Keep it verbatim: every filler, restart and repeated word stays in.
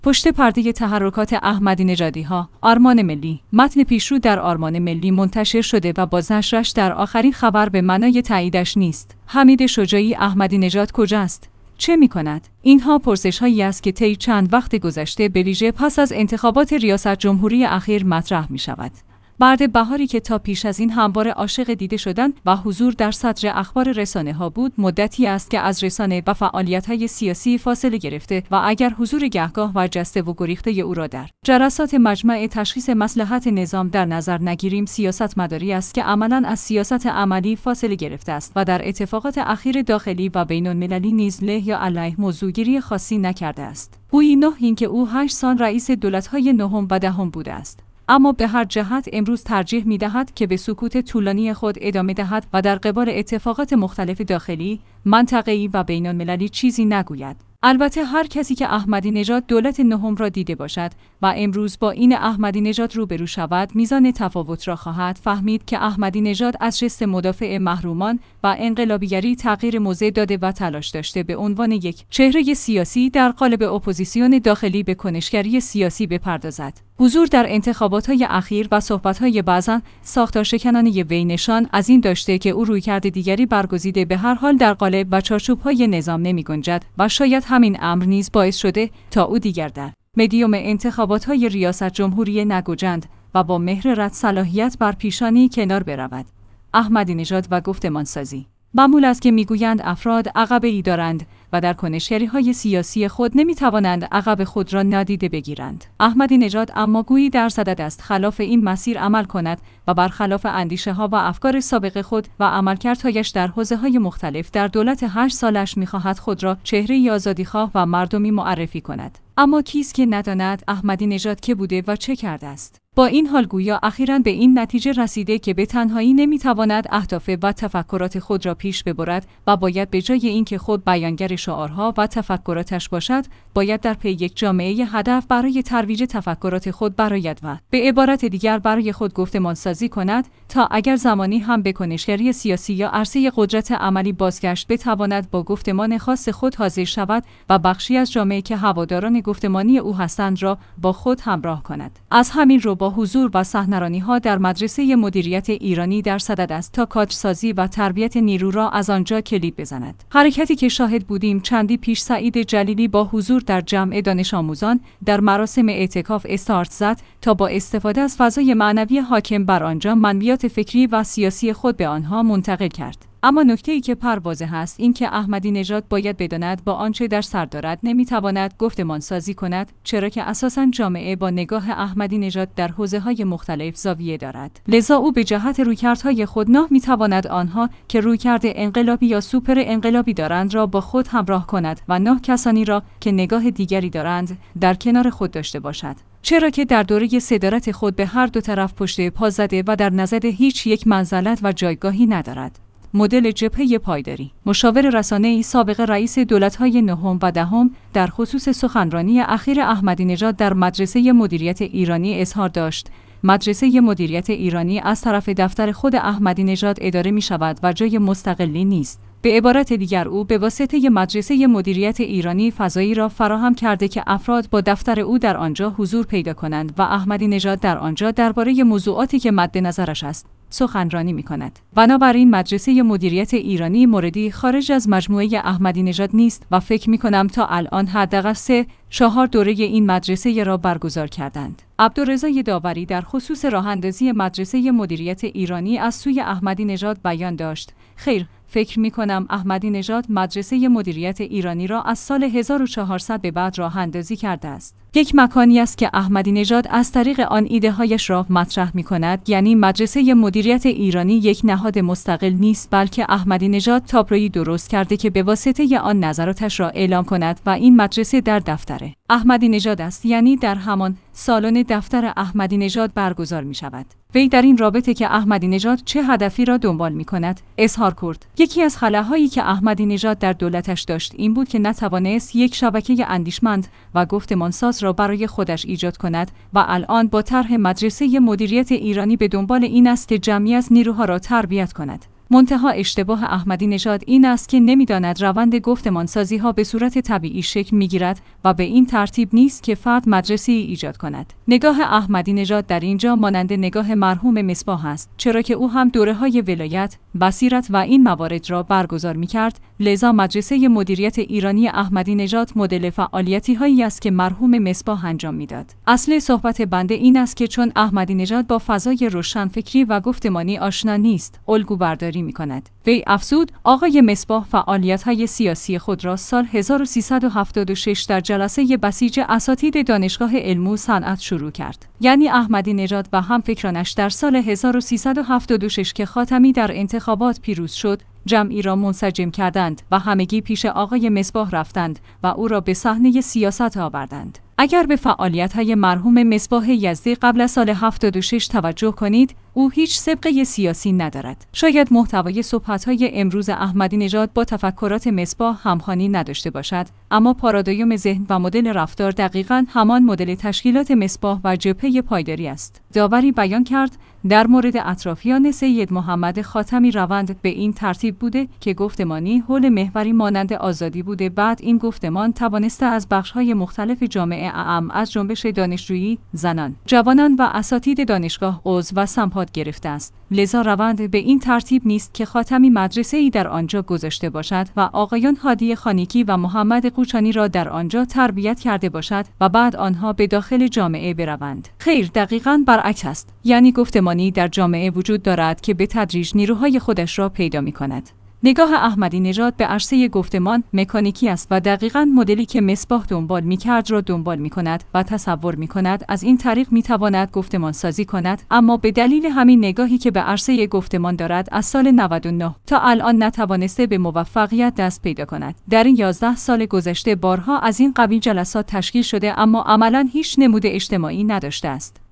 پشت پرده تحرکات احمدی نژادی ها، آرمان ملی. متن پیشرو در آرمان ملی منتشر شده و باز نشرش در آخرین خبر به معنای تاییدش نیست. حمید شجاعی احمدی نژاد کجاست؟ چه می کند؟ اینها پرسش هایی است که طی چند وقت گذشته به ویژه پس از انتخابات ریاست جمهوری اخیر مطرح می شود. بعد بهاری که تا پیش از این همواره عاشق دیده شدن و حضور در صدر اخبار رسانه ها بود، مدتی است که از رسانه و فعالیت های سیاسی فاصله گرفته و اگر حضور گهگاه و جسته و گریخته او را در جلسات مجمع تشخیص مصلحت نظام در نظر نگیریم، سیاست مداری است که عملاً از سیاست عملی فاصله گرفته است و در اتفاقات اخیر داخلی و بین المللی نیز له یا علیه موضوعگیری خاصی نکرده است. گویی نه اینکه او هشت سال رئیس دولت‌های نهم و دهم بوده است. اما به هر جهت امروز ترجیح می‌دهد که به سکوت طولانی خود ادامه دهد و در قبال اتفاقات مختلف داخلی، منطقه‌ای و بین‌المللی چیزی نگوید. البته هر کسی که احمدی نژاد دولت نهم را دیده باشد و امروز با این احمدی نژاد روبرو شود، میزان تفاوت را خواهد فهمید که احمدی نژاد از جست مدافع محرومان و انقلابیگری تغییر موضع داده و تلاش داشته به عنوان یک چهره سیاسی در قالب اپوزیسیون داخلی به کنشگری سیاسی بپردازد. حضور در انتخابات‌های اخیر و صحبت‌های بعضاً ساختارشکنانه وی نشان از این داشته که او رویکرد دیگری برگزیده به هر حال در قالب و چارچوب‌های نظام نمی‌گنجد و شاید همین امر نیز باعث شده تا او دیگر در مدیوم انتخابات‌های ریاست جمهوری نگنجد و با مهر رد صلاحیت بر پیشانی کنار برود. احمدی نژاد و گفتمانسازی. معمول است که میگویند افراد عقبه‌ای دارند و در کنشگری‌های سیاسی خود نمی‌توانند عقب خود را نادیده بگیرند. احمدی نژاد اما گویی در صدد است خلاف این مسیر عمل کند و برخلاف اندیشه‌ها و افکار سابق خود و عملکردهایش در حوزه‌های مختلف در دولت هشت سالش می‌خواهد خود را چهره‌ای آزادیخواه و مردمی معرفی کند. اما کیست که نداند احمدی نژاد که بوده و چه کرده است؟ با این حال گویا اخیراً به این نتیجه رسیده که به تنهایی نمی‌تواند اهداف و تفکرات خود را پیش ببرد و باید به جای اینکه خود بیانگر شعارها و تفکراتش باشد، باید در پی یک جامعه هدف برای ترویج تفکرات خود برآید و به عبارت دیگر برای خود گفتمانسازی کند تا اگر زمانی هم به کنشگری سیاسی یا عرصه قدرت عملی بازگشت بتواند با گفتمان خاص خود حاضر شود و بخشی از جامعه که هواداران گفتمانی او هستند را با خود همراه کند. از همین رو با حضور و صحنه‌رانی‌ها در مدرسه مدیریت ایرانی در صدد است تا کادرسازی و تربیت نیرو را از آنجا کلید بزند. حرکتی که شاهد بودیم چندی پیش سعید جلیلی با حضور در جمع دانش آموزان در مراسم اعتکاف استارت زد تا با استفاده از فضای معنوی حاکم بر آنجا منویات فکری و سیاسی خود به آنها منتقل کرد. اما نکته‌ای که پروازه هست این که احمدی نژاد باید بداند با آنچه در سر دارد نمیتواند گفتمانسازی کند، چرا که اساساً جامعه با نگاه احمدی نژاد در حوزه‌های مختلف زاویه دارد. لذا او به جهت رویکردهای خود نه میتواند آنها که رویکرد انقلابی یا سوپر انقلابی دارند را با خود همراه کند و نه کسانی را که نگاه دیگری دارند در کنار خود داشته باشد. چرا که در دوره صدارت خود به هر دو طرف پشت پا زده و در نظر هیچ یک منزلت و جایگاهی ندارد. مدل جبهه پایداری. مشاور رسانه‌ای سابق رئیس دولت‌های نهم و دهم در خصوص سخنرانی اخیر احمدی نژاد در مدرسه مدیریت ایرانی اظهار داشت: مدرسه مدیریت ایرانی از طرف دفتر خود احمدی نژاد اداره می‌شود و جای مستقلی نیست. به عبارت دیگر او به واسطه مدرسه مدیریت ایرانی فضایی را فراهم کرده که افراد با دفتر او در آنجا حضور پیدا کنند و احمدی نژاد در آنجا درباره موضوعاتی که مد نظرش است سخنرانی می‌کند. بنابراین مدرسه مدیریت ایرانی موردی خارج از مجموعه احمدی نژاد نیست و فکر می‌کنم تا الان حداقل سه چهار دوره این مدرسه را برگزار کردند. عبدالرضا داوری در خصوص راه‌اندازی مدرسه مدیریت ایرانی از سوی احمدی نژاد بیان داشت: خیر، فکر می‌کنم احمدی نژاد مدرسه مدیریت ایرانی را از سال هزار و چهارصد به بعد راه اندازی کرده است. یک مکانی است که احمدی نژاد از طریق آن ایده‌هایش را مطرح می‌کند، یعنی مدرسه مدیریت ایرانی یک نهاد مستقل نیست، بلکه احمدی نژاد تابلویی درست کرده که به واسطه آن نظراتش را اعلام کند و این مدرسه در دفتر احمدی نژاد است، یعنی در همان سالن دفتر احمدی نژاد برگزار می‌شود. وی در این رابطه که احمدی نژاد چه هدفی را دنبال می‌کند اظهار کرد: یکی از خلاهایی که احمدی نژاد در دولتش داشت این بود که نتوانست یک شبکه اندیشمند و گفتمانساز را برای خودش ایجاد کند و الان با طرح مدرسه مدیریت ایرانی به دنبال این است که جمعی از نیروها را تربیت کند. منتها اشتباه احمدی نژاد این است که نمی‌داند روند گفتمانسازی‌ها به صورت طبیعی شکل می‌گیرد و به این ترتیب نیست که فرد مدرسه‌ای ایجاد کند. نگاه احمدی نژاد در اینجا مانند نگاه مرحوم مصباح است، چرا که او هم دوره‌های ولایت، بصیرت و این موارد را برگزار می‌کرد. لذا مدرسه مدیریت ایرانی احمدی نژاد مدل فعالیتی‌هایی است که مرحوم مصباح انجام می‌داد. اصل صحبت بنده این است که چون احمدی نژاد با فضای روشنفکری و گفتمانی آشنا نیست، الگو برداری می‌کند. وی افزود آقای مصباح فعالیت‌های سیاسی خود را سال هزار و سیصد و هفتاد و شش در جلسه بسیج اساتید دانشگاه علم و صنعت شروع کرد. یعنی احمدی نژاد و همفکرانش در سال هزار و سیصد و هفتاد و شش که خاتمی در انتخابات پیروز شد، جمعی را منسجم کردند و همگی پیش آقای مصباح رفتند و او را به صحنه سیاست آوردند. اگر به فعالیت‌های مرحوم مصباح یزدی قبل از سال هفتاد و شش توجه کنید، او هیچ سابقه سیاسی ندارد. شاید محتوای صحبت‌های امروز احمدی نژاد با تفکرات مصباح همخوانی نداشته باشد، اما پارادایم ذهن و مدل رفتار دقیقاً همان مدل تشکیلات مصباح و جبهه پایداری است. داوری بیان کرد در مورد اطرافیان سید محمد خاتمی روند به این ترتیب بوده که گفتمانی حول محوری مانند آزادی بوده. بعد این گفتمان توانسته از بخش‌های مختلف جامعه اعم از جنبش دانشجویی، زنان، جوانان و اساتید دانشگاه عضو و سمپات گرفته است. لذا روند به این ترتیب نیست که خاتمی مدرسه‌ای در آنجا گذاشته باشد و آقایان هادی خانیکی و محمد قوچانی را در آنجا تربیت کرده باشد و بعد آنها به داخل جامعه بروند. خیر، دقیقاً برعکس است. یعنی گفتمانی در جامعه وجود دارد که به تدریج نیروهای خودش را پیدا می‌کند. نگاه احمدی نژاد به عرصه گفتمان مکانیکی است و دقیقاً مدلی که مصباح دنبال می‌کرد را دنبال می‌کند و تصور می‌کند از این طریق می‌تواند گفتمان سازی کند، اما به دلیل همین نگاهی که به عرصه گفتمان دارد از سال نود و نه تا الان نتوانسته به موفقیت دست پیدا کند. در این یازده سال گذشته بارها از این قبیل جلسات تشکیل شده اما عملاً هیچ نمود اجتماعی نداشته است.